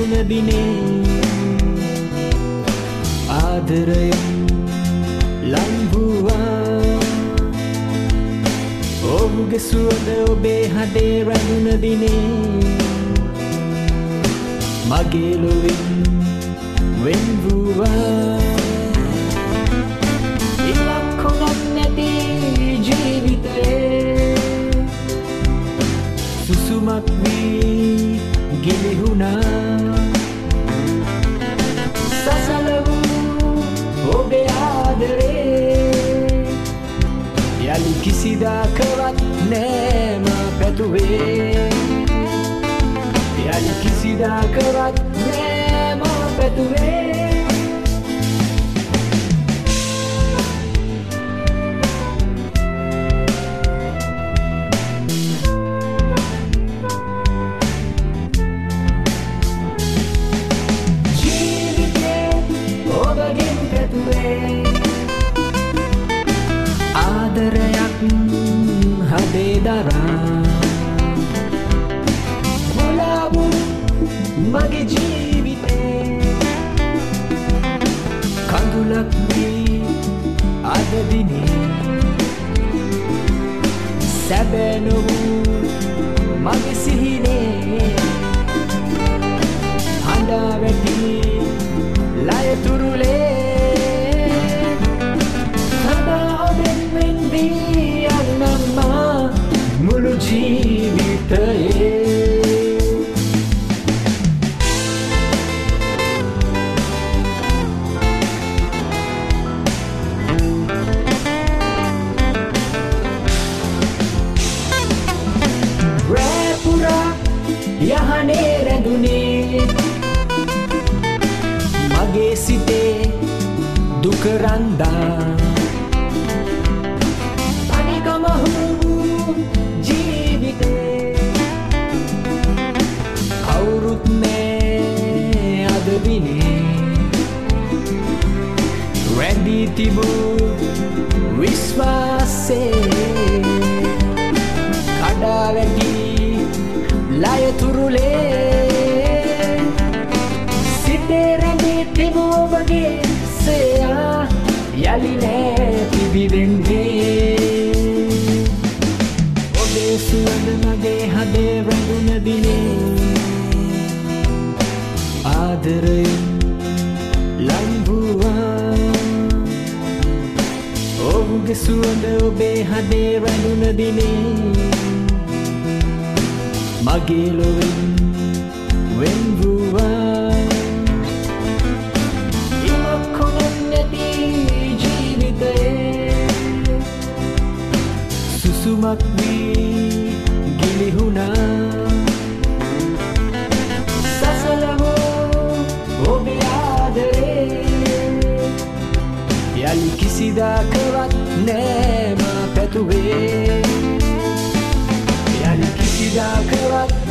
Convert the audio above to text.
රැඳුන දිනේ ආදරයෙන් ලං වූවා ඔහුගේ සුවඳ ඔබේ හදේ රැඳුන දිනේ මගේ ලොවෙන් වෙන් වූවා ඉලක්කයක් නැති ජීවිතේ සුසුමක් වී ගිලිහුණා සසල වූ ඔබේ ආදරේ යලි කිසිදාකවත් නෑ මා පැතුවේ යලි කිසිදාකවත් නෑ මා පැතුවේ ආදරයක් හදේ දරා මුලාවු මගේ ජීවිතේ කඳුලක් වී අද දිනේ සැබෑ නොවූ මගේ සිහිනේ හඬා වැටි ලය තුරුලේ මුළු ජීවිතයේ රෑ පුරා යහනේ රැඳුනේ මගේ සිතේ දුක රන්දා කවුරුත් නෑ අද දිනේ රැඳී තිබූ විශ්වාසේ කඩා වැටි ලය තුරුලේ සිතේ රැඳී තිබූ ඔබගේ සෙයා යලි නෑ පිබිදෙන්නේ ඔබේ සුවඳ මගේ හදේ රැඳුන දිනේ ආදරයෙන් ලං වූවා ඔහුගේ සුවඳ ඔබේ හදේ රැඳුන දිනේ මගේ ලොවෙන් වෙන් වූවා ඉමක්කුණක් නැති ජීවිතේ සුසුමක් වී ගිලිහුණා යලි කිසිදාකවත් නෑ මා පැතුවේ යලි කිසිදාකවත්